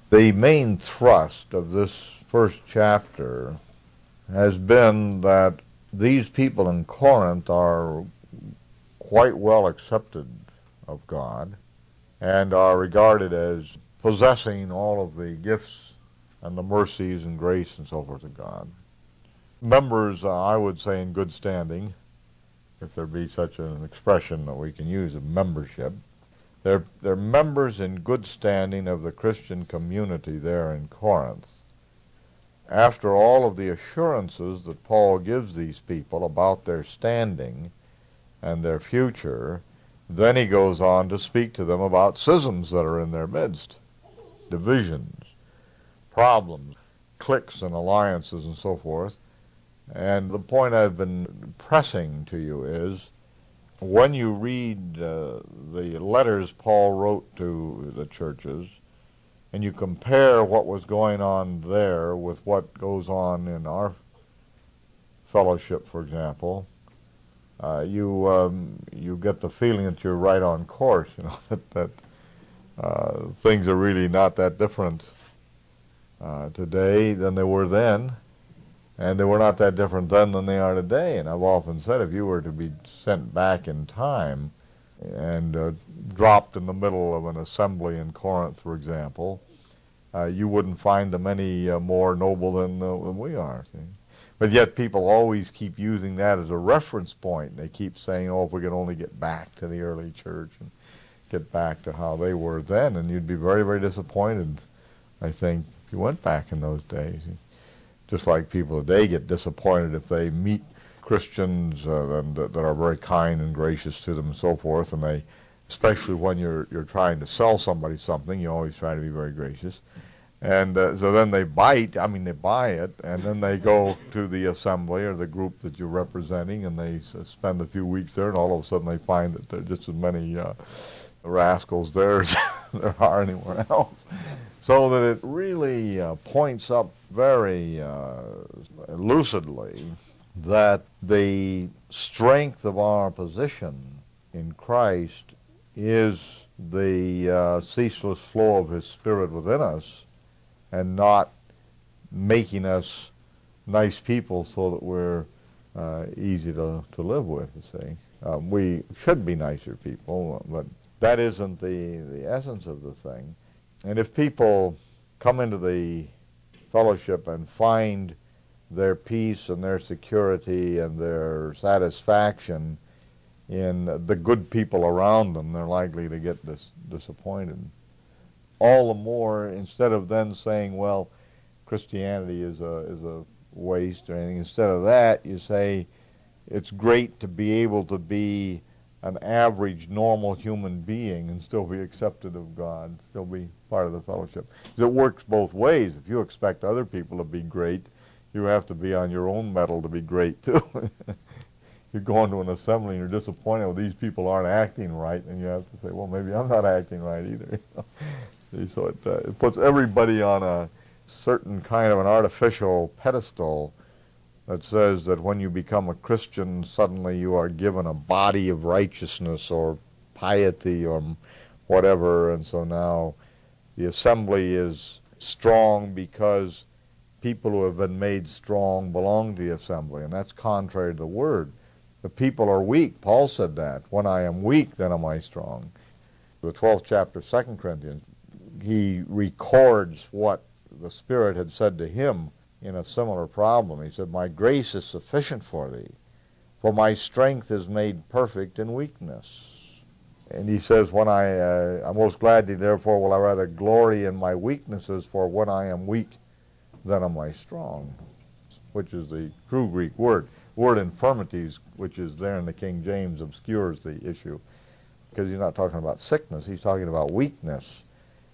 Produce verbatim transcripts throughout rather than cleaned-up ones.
The main thrust of this first chapter has been that these people in Corinth are quite well accepted of God and are regarded as possessing all of the gifts and the mercies and grace and so forth of God. Members, uh, I would say, in good standing, if there be such an expression that we can use of membership. They're, they're members in good standing of the Christian community there in Corinth. After all of the assurances that Paul gives these people about their standing and their future, then he goes on to speak to them about schisms that are in their midst, divisions, problems, cliques and alliances and so forth. And the point I've been pressing to you is, when you read uh, the letters Paul wrote to the churches, and you compare what was going on there with what goes on in our fellowship, for example, uh, you um, you get the feeling that you're right on course. You know that that uh, things are really not that different uh, today than they were then, and they were not that different then than they are today. And I've often said, if you were to be sent back in time and uh, dropped in the middle of an assembly in Corinth, for example, uh, you wouldn't find them any uh, more noble than, uh, than we are. See? But yet people always keep using that as a reference point. They keep saying, oh, if we could only get back to the early church and get back to how they were then, and you'd be very, very disappointed, I think, if you went back in those days. Just like people today get disappointed if they meet Christians uh, and, uh, that are very kind and gracious to them and so forth, and they, especially when you're you're trying to sell somebody something, you always try to be very gracious. And uh, so then they bite, I mean they buy it, and then they go to the assembly or the group that you're representing, and they s- spend a few weeks there, and all of a sudden they find that there are just as many uh, rascals there as there are anywhere else. So that it really uh, points up very uh, lucidly that the strength of our position in Christ is the uh, ceaseless flow of His Spirit within us, and not making us nice people so that we're uh, easy to, to live with, you see. Um, we should be nicer people, but that isn't the, the essence of the thing. And if people come into the fellowship and find their peace and their security and their satisfaction in the good people around them, they're likely to get dis- disappointed. All the more, instead of then saying, well, Christianity is a is a waste or anything, instead of that, you say, it's great to be able to be an average, normal human being and still be accepted of God, still be part of the fellowship. It works both ways. If you expect other people to be great, you have to be on your own mettle to be great, too. You go into an assembly and you're disappointed, well, these people aren't acting right, and you have to say, well, maybe I'm not acting right either. So it, uh, it puts everybody on a certain kind of an artificial pedestal that says that when you become a Christian, suddenly you are given a body of righteousness or piety or whatever, and so now the assembly is strong because people who have been made strong belong to the assembly, and that's contrary to the Word. The people are weak. Paul said that. When I am weak, then am I strong. The twelfth chapter of Second Corinthians, he records what the Spirit had said to him in a similar problem. He said, my grace is sufficient for thee, for my strength is made perfect in weakness. And he says, when I, uh, I most gladly, therefore, will I rather glory in my weaknesses, for when I am weak, then am I strong, which is the true Greek word. Word infirmities, which is there in the King James, obscures the issue, because he's not talking about sickness, he's talking about weakness.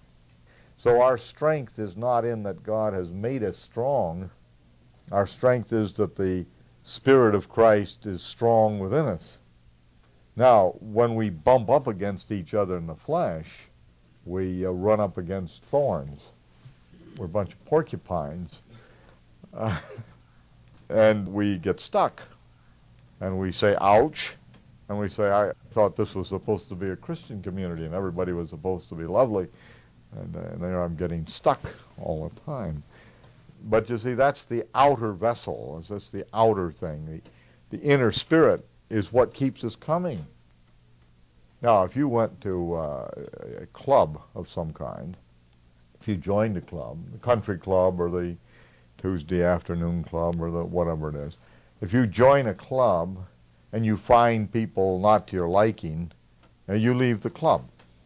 So our strength is not in that God has made us strong. Our strength is that the Spirit of Christ is strong within us. Now, when we bump up against each other in the flesh, we uh, run up against thorns. We're a bunch of porcupines. Uh, and we get stuck. And we say, ouch. And we say, I thought this was supposed to be a Christian community and everybody was supposed to be lovely. And, uh, and there I'm getting stuck all the time. But you see, that's the outer vessel. That's the outer thing. The, the inner spirit is what keeps us coming. Now, if you went to uh, a club of some kind, if you joined a club, the country club or the Tuesday afternoon club or the whatever it is, if you join a club and you find people not to your liking, uh, you leave the club.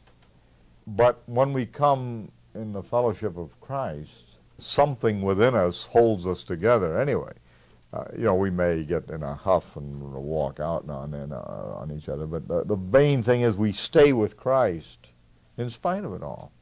But when we come in the fellowship of Christ, something within us holds us together anyway. Uh, you know, we may get in a huff and walk out now and then uh, on each other, but the, the main thing is we stay with Christ in spite of it all.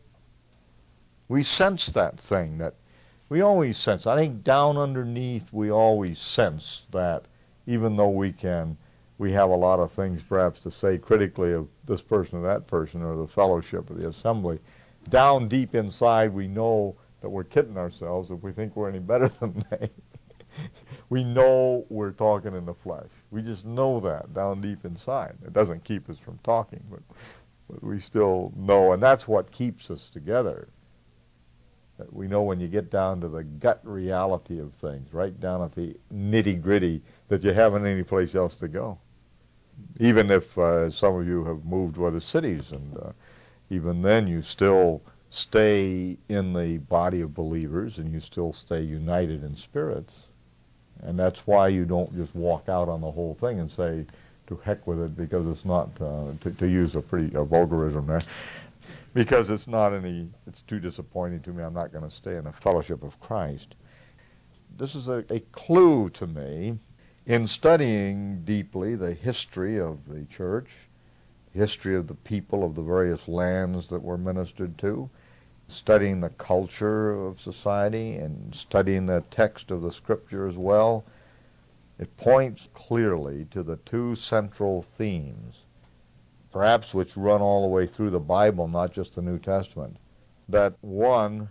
We sense that thing that we always sense. I think down underneath we always sense that, even though we can, we have a lot of things perhaps to say critically of this person or that person or the fellowship or the assembly, down deep inside we know that we're kidding ourselves if we think we're any better than they. We know we're talking in the flesh. We just know that down deep inside. It doesn't keep us from talking, but, but we still know, and that's what keeps us together. That we know when you get down to the gut reality of things, right down at the nitty-gritty, that you haven't any place else to go. Even if uh, some of you have moved to other cities, and uh, even then you still stay in the body of believers and you still stay united in spirits. And that's why you don't just walk out on the whole thing and say, to heck with it, because it's not, uh, to, to use a pretty a vulgarism there, because it's not any, it's too disappointing to me, I'm not going to stay in the fellowship of Christ. This is a, a clue to me in studying deeply the history of the church, history of the people of the various lands that were ministered to, studying the culture of society and studying the text of the Scripture as well. It points clearly to the two central themes, perhaps which run all the way through the Bible, not just the New Testament. That one,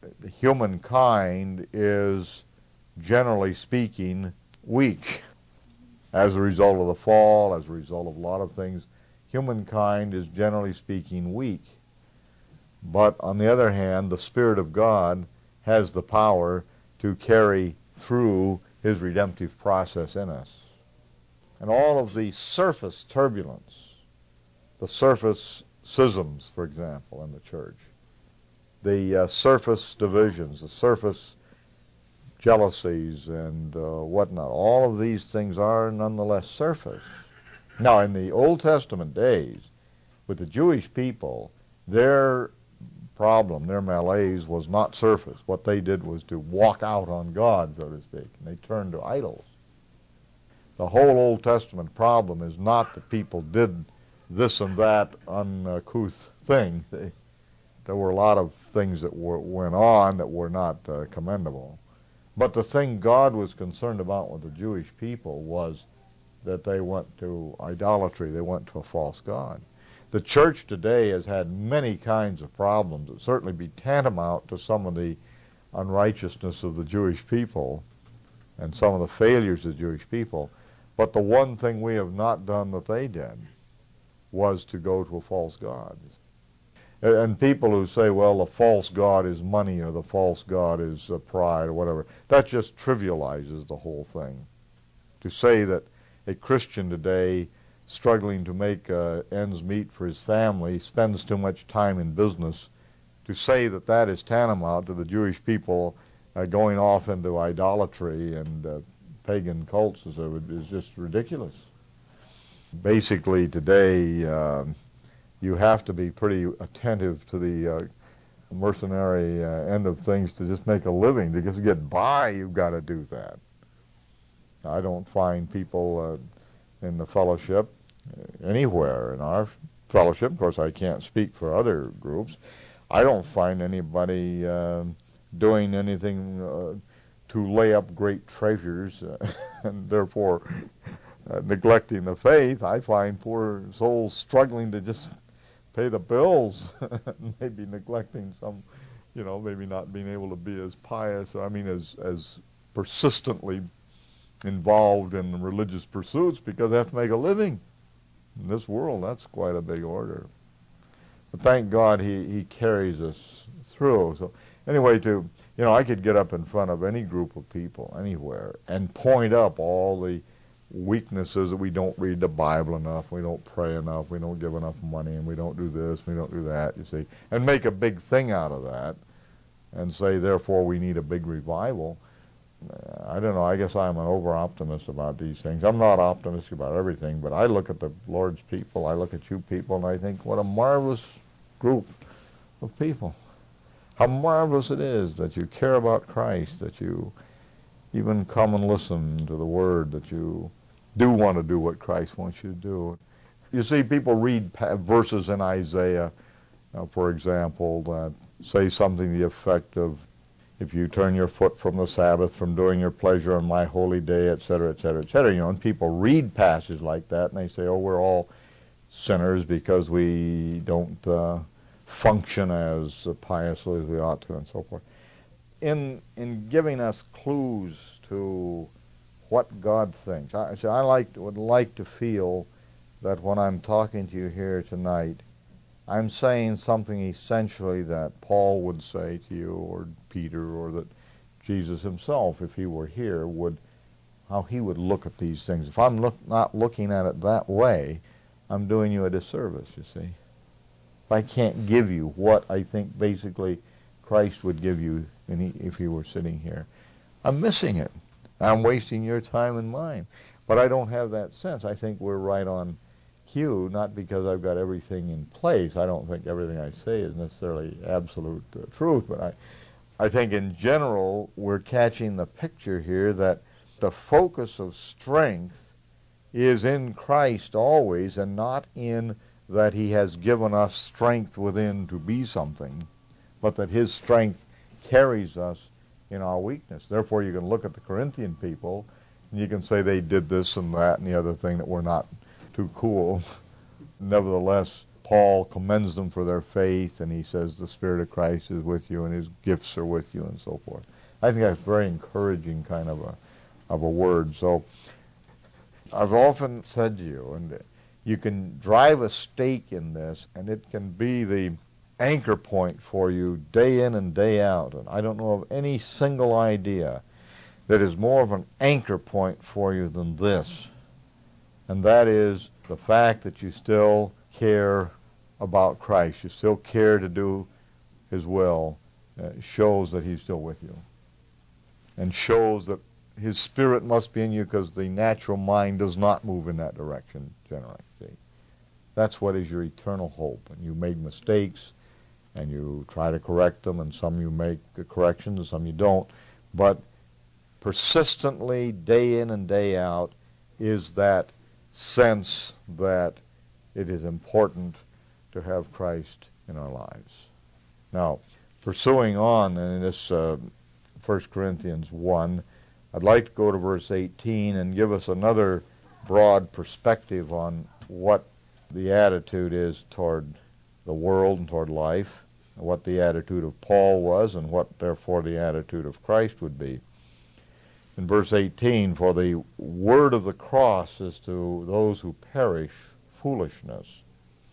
humankind is, generally speaking, weak. As a result of the fall, as a result of a lot of things, humankind is, generally speaking, weak. But on the other hand, the Spirit of God has the power to carry through His redemptive process in us. And all of the surface turbulence, the surface schisms, for example, in the church, the uh, surface divisions, the surface jealousies and uh, whatnot, all of these things are nonetheless surface. Now, in the Old Testament days, with the Jewish people, their problem, their malaise was not surface. What they did was to walk out on God, so to speak, and they turned to idols. The whole Old Testament problem is not that people did this and that uncouth thing. They, there were a lot of things that were, went on that were not uh, commendable. But the thing God was concerned about with the Jewish people was that they went to idolatry. They went to a false god. The church today has had many kinds of problems that certainly be tantamount to some of the unrighteousness of the Jewish people and some of the failures of the Jewish people. But the one thing we have not done that they did was to go to a false god. And people who say, well, the false god is money or the false god is uh, pride or whatever, that just trivializes the whole thing. To say that a Christian today struggling to make uh, ends meet for his family spends too much time in business, to say that that is tantamount to the Jewish people uh, going off into idolatry and uh, pagan cults is, is just ridiculous. Basically today, uh, you have to be pretty attentive to the uh, mercenary uh, end of things to just make a living. To just get by, you've got to do that. I don't find people uh, in the fellowship anywhere in our fellowship. Of course, I can't speak for other groups. I don't find anybody uh, doing anything uh, to lay up great treasures uh, and therefore uh, neglecting the faith. I find poor souls struggling to just pay the bills, maybe neglecting some, you know, maybe not being able to be as pious, I mean, as as persistently involved in religious pursuits because they have to make a living. In this world, that's quite a big order. But thank God he, he carries us through. So anyway, to you know, I could get up in front of any group of people anywhere and point up all the weaknesses that we don't read the Bible enough, we don't pray enough, we don't give enough money, and we don't do this, we don't do that, you see, and make a big thing out of that and say, therefore, we need a big revival. I don't know, I guess I'm an over-optimist about these things. I'm not optimistic about everything, but I look at the Lord's people, I look at you people, and I think, what a marvelous group of people. How marvelous it is that you care about Christ, that you even come and listen to the Word, that you do want to do what Christ wants you to do. You see, people read verses in Isaiah, uh, for example, that say something to the effect of, if you turn your foot from the Sabbath, from doing your pleasure on my holy day, et cetera, et cetera, et cetera. You know, and people read passages like that, and they say, oh, we're all sinners because we don't uh, function as piously as we ought to, and so forth. In in giving us clues to what God thinks, I, so I like would like to feel that when I'm talking to you here tonight, I'm saying something essentially that Paul would say to you, or Peter, or that Jesus himself, if he were here, would, how he would look at these things. If I'm look, not looking at it that way, I'm doing you a disservice, you see. If I can't give you what I think basically Christ would give you if he were sitting here, I'm missing it. I'm wasting your time and mine. But I don't have that sense. I think we're right on cue, not because I've got everything in place. I don't think everything I say is necessarily absolute uh, truth, but I, I think in general we're catching the picture here that the focus of strength is in Christ always, and not in that he has given us strength within to be something, but that his strength carries us in our weakness. Therefore, you can look at the Corinthian people, and you can say they did this and that and the other thing that were not too cool. Nevertheless, Paul commends them for their faith, and he says the Spirit of Christ is with you, and his gifts are with you, and so forth. I think that's very encouraging kind of a of a word. So I've often said to you, and you can drive a stake in this, and it can be the anchor point for you day in and day out. And I don't know of any single idea that is more of an anchor point for you than this. And that is the fact that you still care about Christ. You still care to do his will. Uh, shows that he's still with you. And shows that his Spirit must be in you, because the natural mind does not move in that direction generally. See? That's what is your eternal hope. And you made mistakes, and you try to correct them, and some you make the corrections, and some you don't. But persistently, day in and day out, is that sense that it is important to have Christ in our lives. Now, pursuing on in this uh, First Corinthians one, I'd like to go to verse eighteen and give us another broad perspective on what the attitude is toward the world and toward life, what the attitude of Paul was, and what, therefore, the attitude of Christ would be. In verse eighteen, for the word of the cross is to those who perish foolishness,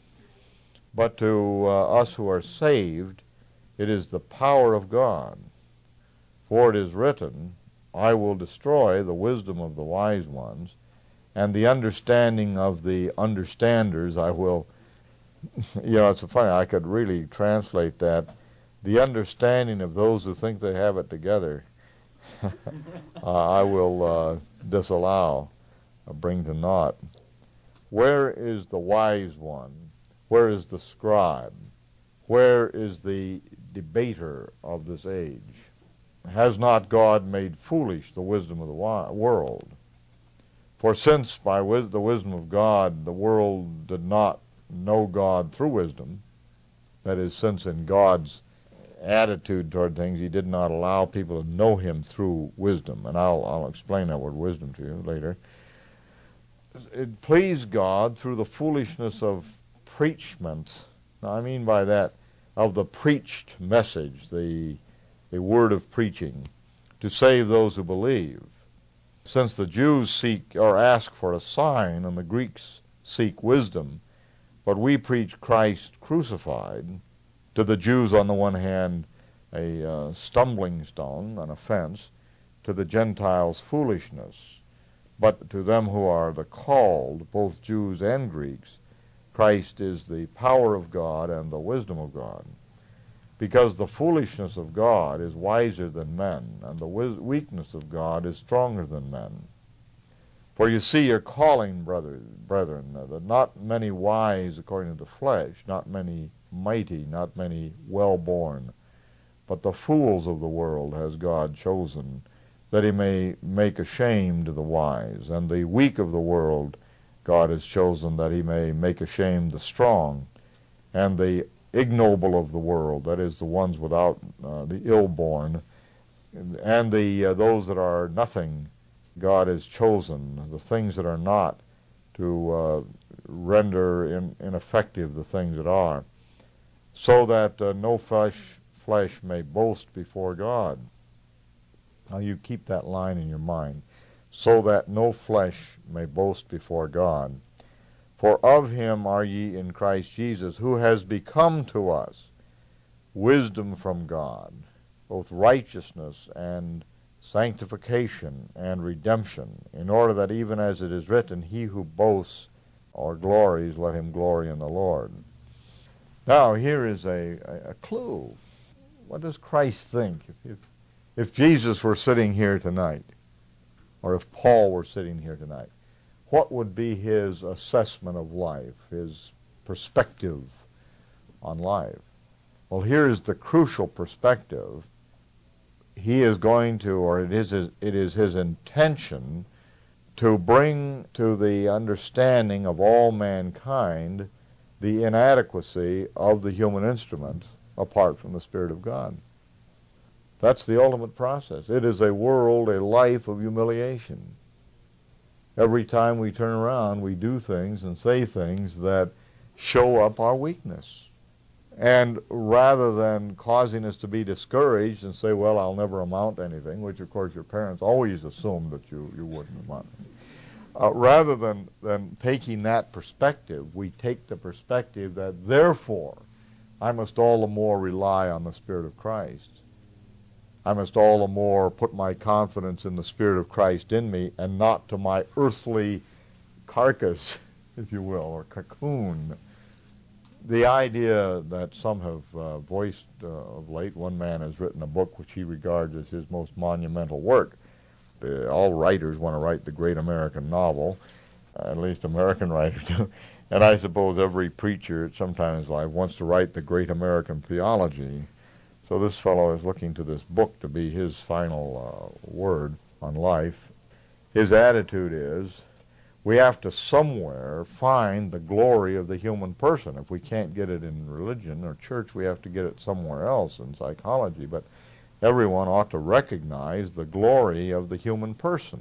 but to uh, us who are saved, it is the power of God. For it is written, I will destroy the wisdom of the wise ones, and the understanding of the understanders I will. You know, it's funny, I could really translate that. The understanding of those who think they have it together, uh, I will uh, disallow, uh, bring to naught. Where is the wise one? Where is the scribe? Where is the debater of this age? Has not God made foolish the wisdom of the world? For since by wis- the wisdom of God the world did not know God through wisdom, that is, since in God's attitude toward things he did not allow people to know him through wisdom, and I'll, I'll explain that word wisdom to you later. It pleased God through the foolishness of preachment. Now I mean by that, of the preached message, the the word of preaching, to save those who believe. Since the Jews seek or ask for a sign, and the Greeks seek wisdom, But we preach Christ crucified, to the Jews on the one hand a uh, stumbling stone, an offense, to the Gentiles foolishness. But to them who are the called, both Jews and Greeks, Christ is the power of God and the wisdom of God. Because the foolishness of God is wiser than men, and the weakness of God is stronger than men. For you see your calling, brother, brethren, that not many wise according to the flesh, not many mighty, not many well-born, but the fools of the world has God chosen, that he may make ashamed the wise, and the weak of the world God has chosen, that he may make ashamed the strong, and the ignoble of the world, that is, the ones without uh, the ill-born, and the uh, those that are nothing, God has chosen, the things that are not, to uh, render in, ineffective the things that are, so that uh, no flesh, flesh may boast before God. Now you keep that line in your mind. So that no flesh may boast before God. For of him are ye in Christ Jesus, who has become to us wisdom from God, both righteousness and sanctification and redemption, in order that even as it is written, he who boasts or glories, let him glory in the Lord. Now here is a, a, a clue. What does Christ think? If, if, if Jesus were sitting here tonight, or if Paul were sitting here tonight, what would be his assessment of life, his perspective on life? Well, here is the crucial perspective. He is going to, or it is his, it is his intention to bring to the understanding of all mankind the inadequacy of the human instrument apart from the Spirit of God. That's the ultimate process. It is a world, a life of humiliation. Every time we turn around, we do things and say things that show up our weakness. And rather than causing us to be discouraged and say, well, I'll never amount to anything, which of course your parents always assumed that you, you wouldn't amount to anything. Uh, rather than, than taking that perspective, we take the perspective that therefore I must all the more rely on the Spirit of Christ. I must all the more put my confidence in the Spirit of Christ in me and not to my earthly carcass, if you will, or cocoon. The idea that some have uh, voiced uh, of late, one man has written a book which he regards as his most monumental work. Uh, all writers want to write the great American novel, uh, at least American writers do. And I suppose every preacher at some time in his life wants to write the great American theology. So this fellow is looking to this book to be his final uh, word on life. His attitude is, we have to somewhere find the glory of the human person. If we can't get it in religion or church, we have to get it somewhere else in psychology. But everyone ought to recognize the glory of the human person.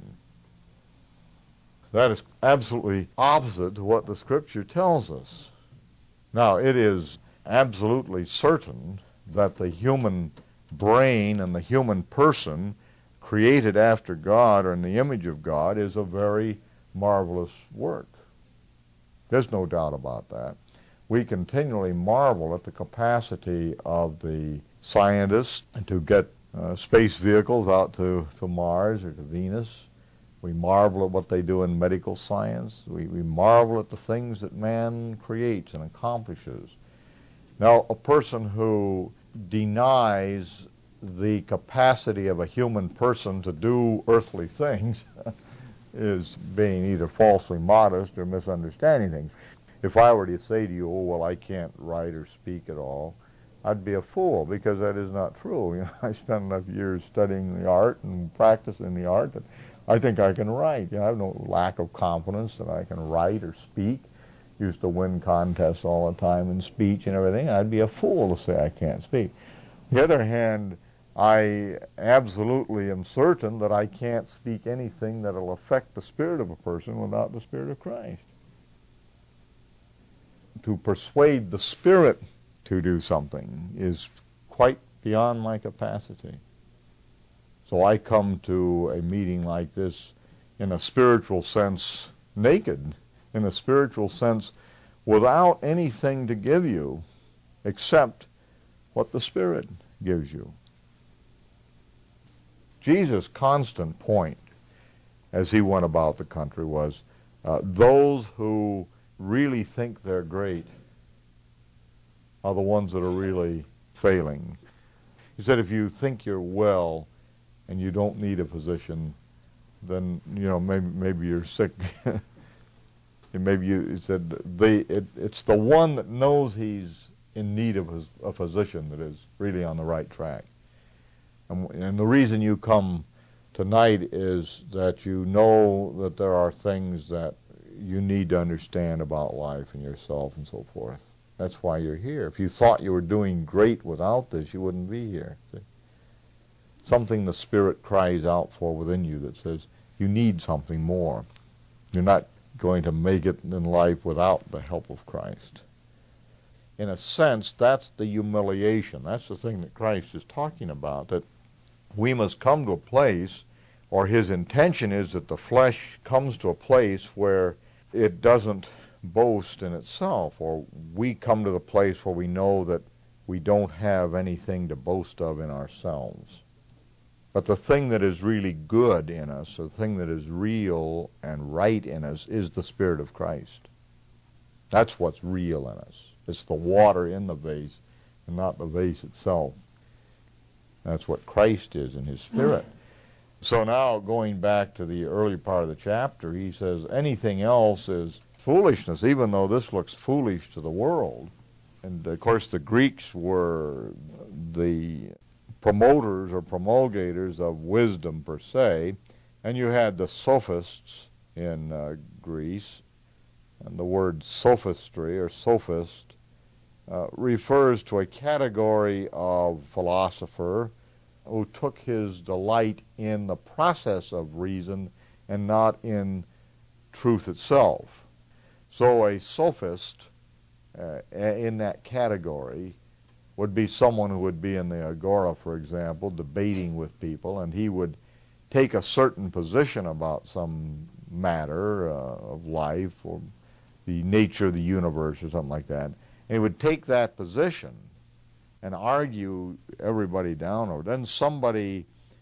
That is absolutely opposite to what the Scripture tells us. Now, it is absolutely certain that the human brain and the human person created after God or in the image of God is a very marvelous work. There's no doubt about that. We continually marvel at the capacity of the scientists to get uh, space vehicles out to, to Mars or to Venus. We marvel at what they do in medical science. We, we marvel at the things that man creates and accomplishes. Now, a person who denies the capacity of a human person to do earthly things is being either falsely modest or misunderstanding things. If I were to say to you, oh, well, I can't write or speak at all, I'd be a fool, because that is not true. You know, I spent enough years studying the art and practicing the art that I think I can write. You know, I have no lack of confidence that I can write or speak. Used to win contests all the time in speech and everything. I'd be a fool to say I can't speak. On the other hand, I absolutely am certain that I can't speak anything that will affect the spirit of a person without the Spirit of Christ. To persuade the Spirit to do something is quite beyond my capacity. So I come to a meeting like this in a spiritual sense naked, in a spiritual sense without anything to give you except what the Spirit gives you. Jesus' constant point as he went about the country was uh, those who really think they're great are the ones that are really failing. He said, if you think you're well and you don't need a physician, then, you know, maybe maybe you're sick. And maybe you, he said, they, it, it's the one that knows he's in need of his, a physician that is really on the right track. And, and the reason you come tonight is that you know that there are things that you need to understand about life and yourself and so forth. That's why you're here. If you thought you were doing great without this, you wouldn't be here. See? Something the Spirit cries out for within you that says you need something more. You're not going to make it in life without the help of Christ. In a sense, that's the humiliation. That's the thing that Christ is talking about, that we must come to a place, or his intention is that the flesh comes to a place where it doesn't boast in itself, or we come to the place where we know that we don't have anything to boast of in ourselves. But the thing that is really good in us, the thing that is real and right in us, is the Spirit of Christ. That's what's real in us. It's the water in the vase and not the vase itself. That's what Christ is in his Spirit. So now, going back to the early part of the chapter, he says anything else is foolishness, even though this looks foolish to the world. And, of course, the Greeks were the promoters or promulgators of wisdom per se, and you had the sophists in uh, Greece, and the word sophistry or sophist uh, refers to a category of philosopher who took his delight in the process of reason and not in truth itself. So a sophist uh, in that category would be someone who would be in the agora, for example, debating with people, and he would take a certain position about some matter uh, of life or the nature of the universe or something like that. And he would take that position and argue everybody down, or then somebody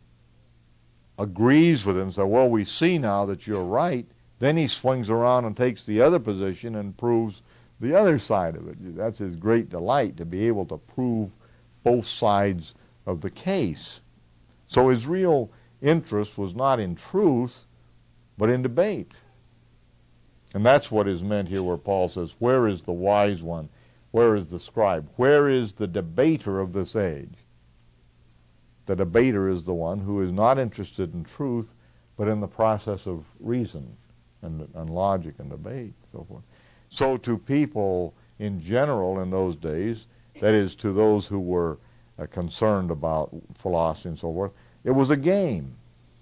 agrees with him and says, well, we see now that you're right. Then he swings around and takes the other position and proves the other side of it. That's his great delight, to be able to prove both sides of the case. So his real interest was not in truth, but in debate. And that's what is meant here where Paul says, where is the wise one? Where is the scribe? Where is the debater of this age? The debater is the one who is not interested in truth, but in the process of reason and, and logic and debate, so forth. So to people in general in those days, that is to those who were uh, concerned about philosophy and so forth, it was a game.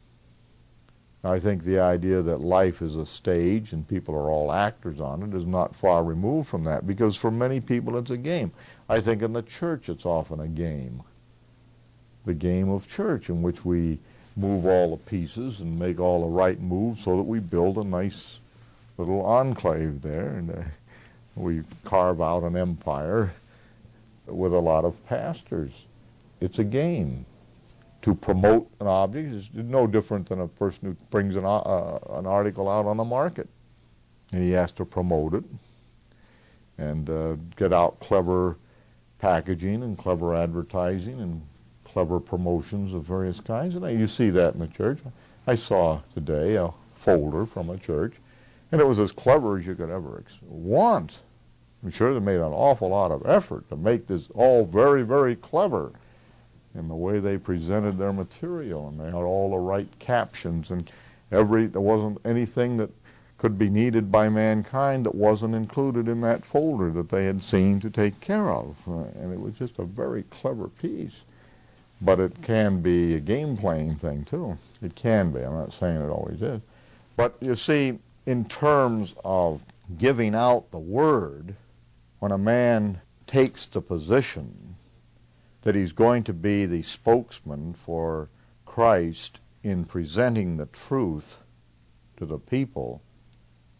I think the idea that life is a stage and people are all actors on it is not far removed from that, because for many people it's a game. I think in the church it's often a game. The game of church, in which we move all the pieces and make all the right moves so that we build a nice little enclave there, and uh, we carve out an empire with a lot of pastors. It's a game. To promote an object is no different than a person who brings an, uh, an article out on the market. And he has to promote it and uh, get out clever packaging and clever advertising and clever promotions of various kinds. And you see that in the church. I saw today a folder from a church, and it was as clever as you could ever ex- want. I'm sure they made an awful lot of effort to make this all very, very clever in the way they presented their material, and they had all the right captions, and every there wasn't anything that could be needed by mankind that wasn't included in that folder that they had seen to take care of. Uh, and it was just a very clever piece. But it can be a game-playing thing, too. It can be. I'm not saying it always is. But you see, in terms of giving out the word, when a man takes the position that he's going to be the spokesman for Christ in presenting the truth to the people,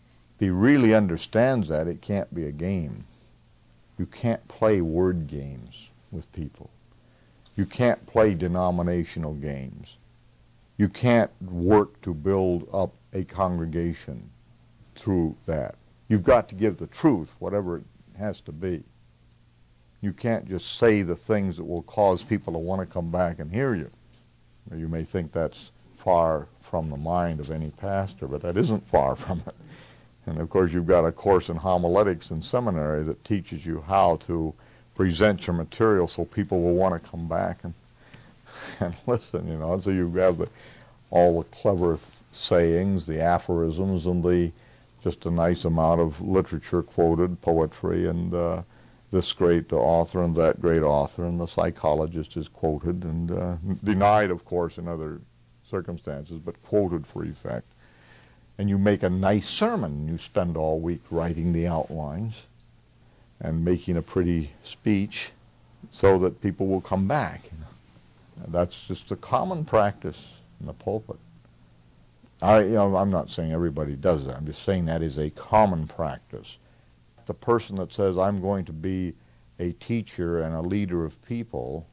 he really understands that, it can't be a game. You can't play word games with people. You can't play denominational games. You can't work to build up a congregation through that. You've got to give the truth, whatever it has to be. You can't just say the things that will cause people to want to come back and hear you. You may think that's far from the mind of any pastor, but that isn't far from it. And of course, you've got a course in homiletics in seminary that teaches you how to present your material so people will want to come back and and listen, you know. So you have the, all the clever th- sayings, the aphorisms, and the just a nice amount of literature quoted, poetry, and uh, this great author and that great author, and the psychologist is quoted and uh, denied, of course, in other circumstances, but quoted for effect. And you make a nice sermon. You spend all week writing the outlines and making a pretty speech so that people will come back. You know. And that's just a common practice in the pulpit. I, you know, I'm not saying everybody does that. I'm just saying that is a common practice. The person that says, I'm going to be a teacher and a leader of people,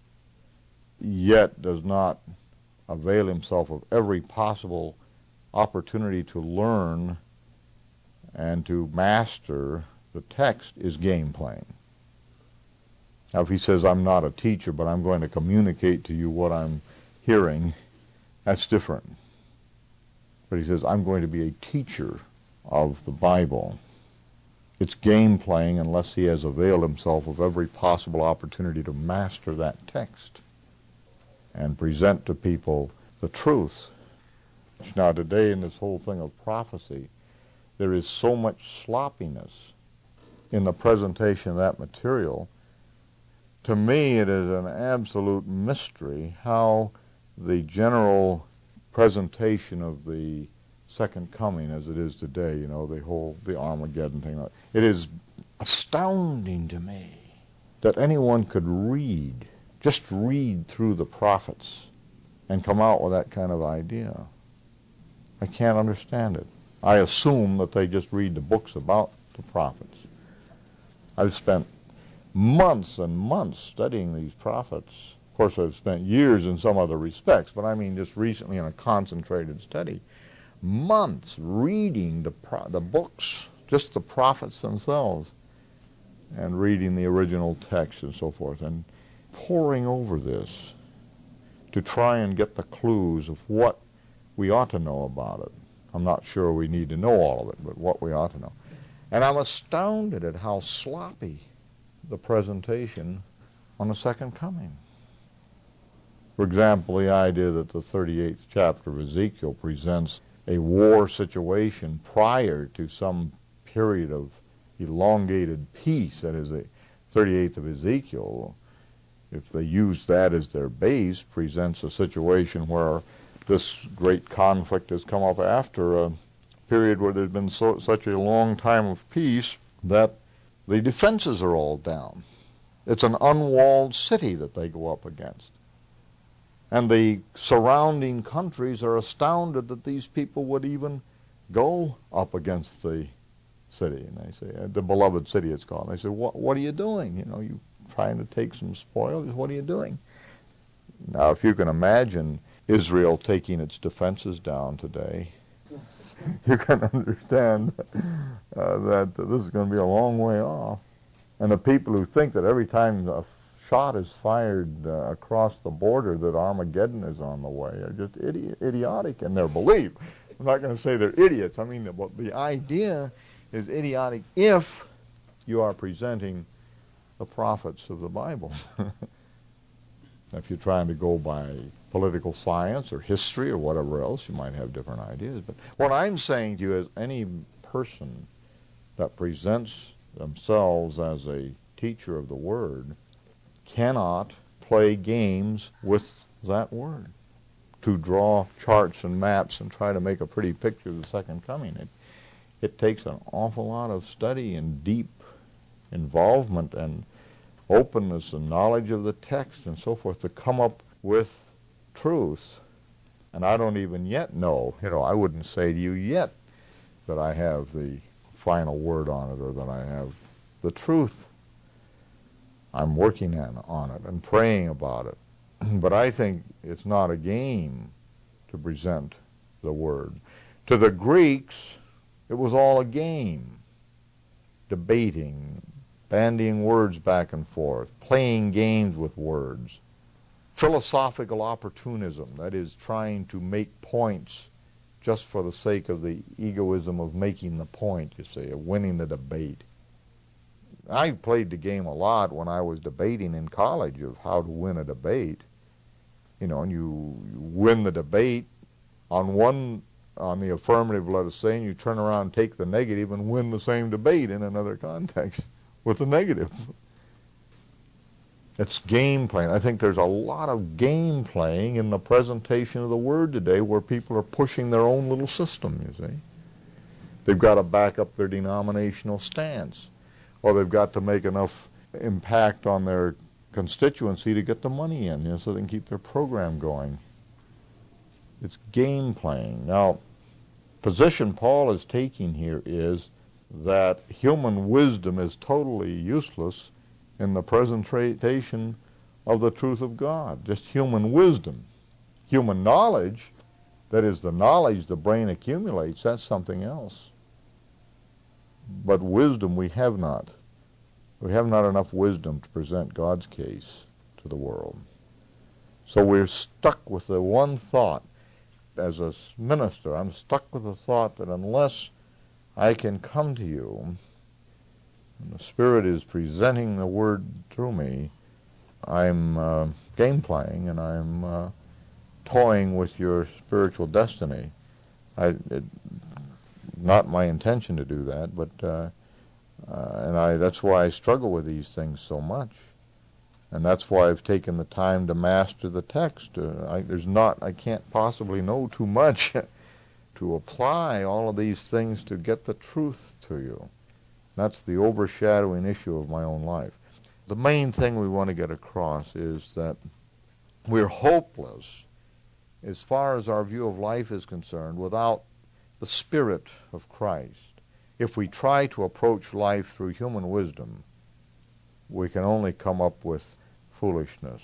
yet does not avail himself of every possible opportunity to learn and to master the text, is game playing. Now, if he says, I'm not a teacher, but I'm going to communicate to you what I'm hearing, that's different. But he says, I'm going to be a teacher of the Bible. It's game playing unless he has availed himself of every possible opportunity to master that text and present to people the truth. Now, today in this whole thing of prophecy, there is so much sloppiness in the presentation of that material. To me, it is an absolute mystery how the general presentation of the second coming, as it is today, you know, the whole, the Armageddon thing, it is astounding to me that anyone could read, just read through the prophets and come out with that kind of idea. I can't understand it. I assume that they just read the books about the prophets. I've spent months and months studying these prophets. Of course, I've spent years in some other respects, but I mean just recently in a concentrated study. Months reading the pro- the books, just the prophets themselves, and reading the original text and so forth, and poring over this to try and get the clues of what we ought to know about it. I'm not sure we need to know all of it, but what we ought to know. And I'm astounded at how sloppy the presentation on the second coming. For example, the idea that the thirty-eighth chapter of Ezekiel presents a war situation prior to some period of elongated peace, that is, the thirty-eighth of Ezekiel, if they use that as their base, presents a situation where this great conflict has come up after a period where there's been so, such a long time of peace that the defenses are all down. It's an unwalled city that they go up against. And the surrounding countries are astounded that these people would even go up against the city. And they say, the beloved city it's called. And they say, what, what are you doing? You know, you trying to take some spoils? What are you doing? Now, if you can imagine Israel taking its defenses down today, you can understand uh, that this is going to be a long way off. And the people who think that every time a shot is fired uh, across the border that Armageddon is on the way are just idi- idiotic in their belief. I'm not going to say they're idiots. I mean, the, the idea is idiotic if you are presenting the prophets of the Bible. If you're trying to go by political science or history or whatever else, you might have different ideas. But what I'm saying to you is any person that presents themselves as a teacher of the Word cannot play games with that Word. To draw charts and maps and try to make a pretty picture of the second coming, it, it takes an awful lot of study and deep involvement and openness and knowledge of the text and so forth to come up with truth. And I don't even yet know, you know, I wouldn't say to you yet that I have the final word on it or that I have the truth. I'm working on it and praying about it. But I think it's not a game to present the Word. To the Greeks, it was all a game. Debating, bandying words back and forth, playing games with words. Philosophical opportunism, that is, trying to make points just for the sake of the egoism of making the point, you see, of winning the debate. I played the game a lot when I was debating in college of how to win a debate. You know, and you, you win the debate on one, on the affirmative, let us say, and you turn around and take the negative and win the same debate in another context with the negative. It's game playing. I think there's a lot of game playing in the presentation of the Word today where people are pushing their own little system, you see. They've got to back up their denominational stance, or they've got to make enough impact on their constituency to get the money in, you know, so they can keep their program going. It's game playing. Now, position Paul is taking here is that human wisdom is totally useless in the presentation of the truth of God. Just human wisdom. Human knowledge, that is the knowledge the brain accumulates, that's something else. But wisdom we have not. We have not enough wisdom to present God's case to the world. So we're stuck with the one thought. As a minister, I'm stuck with the thought that unless I can come to you, and the Spirit is presenting the Word through me, I'm uh, game playing and I'm uh, toying with your spiritual destiny. I, it, not my intention to do that, but uh, uh, and I that's why I struggle with these things so much, and that's why I've taken the time to master the text. Uh, I, there's not I can't possibly know too much to apply all of these things to get the truth to you. That's the overshadowing issue of my own life. The main thing we want to get across is that we're hopeless as far as our view of life is concerned without the Spirit of Christ. If we try to approach life through human wisdom, we can only come up with foolishness.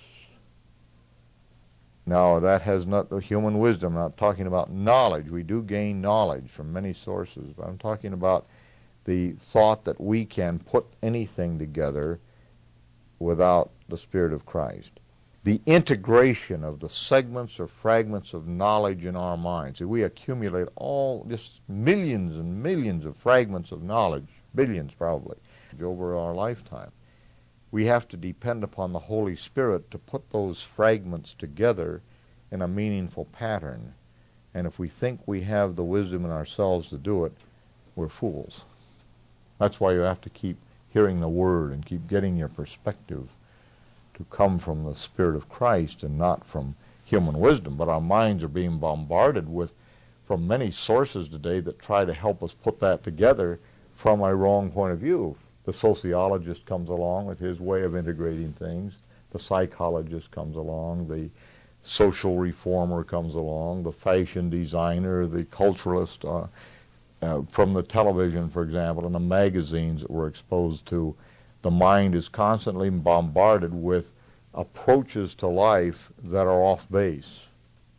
Now, that has not the human wisdom. I'm not talking about knowledge. We do gain knowledge from many sources, but I'm talking about the thought that we can put anything together without the Spirit of Christ. The integration of the segments or fragments of knowledge in our minds. We accumulate all, just millions and millions of fragments of knowledge, billions probably, over our lifetime. We have to depend upon the Holy Spirit to put those fragments together in a meaningful pattern. And if we think we have the wisdom in ourselves to do it, we're fools. That's why you have to keep hearing the Word and keep getting your perspective to come from the Spirit of Christ and not from human wisdom. But our minds are being bombarded with from many sources today that try to help us put that together from a wrong point of view. The sociologist comes along with his way of integrating things. The psychologist comes along. The social reformer comes along. The fashion designer, the culturalist, uh, uh, from the television, for example, and the magazines that we're exposed to. The mind is constantly bombarded with approaches to life that are off base.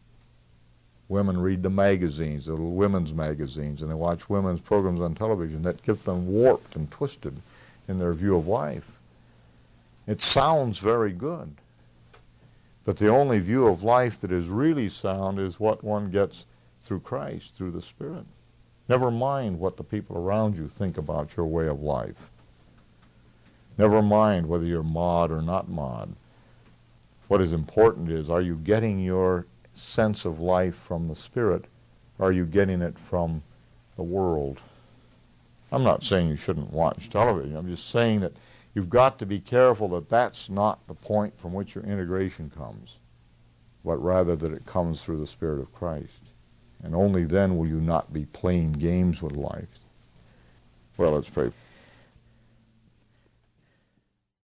Women read the magazines, the little women's magazines, and they watch women's programs on television that get them warped and twisted in their view of life. It sounds very good, but the only view of life that is really sound is what one gets through Christ, through the Spirit. Never mind what the people around you think about your way of life. Never mind whether you're mod or not mod. What is important is, are you getting your sense of life from the Spirit, or are you getting it from the world? I'm not saying you shouldn't watch television. I'm just saying that you've got to be careful that that's not the point from which your integration comes, but rather that it comes through the Spirit of Christ. And only then will you not be playing games with life. Well, let's pray.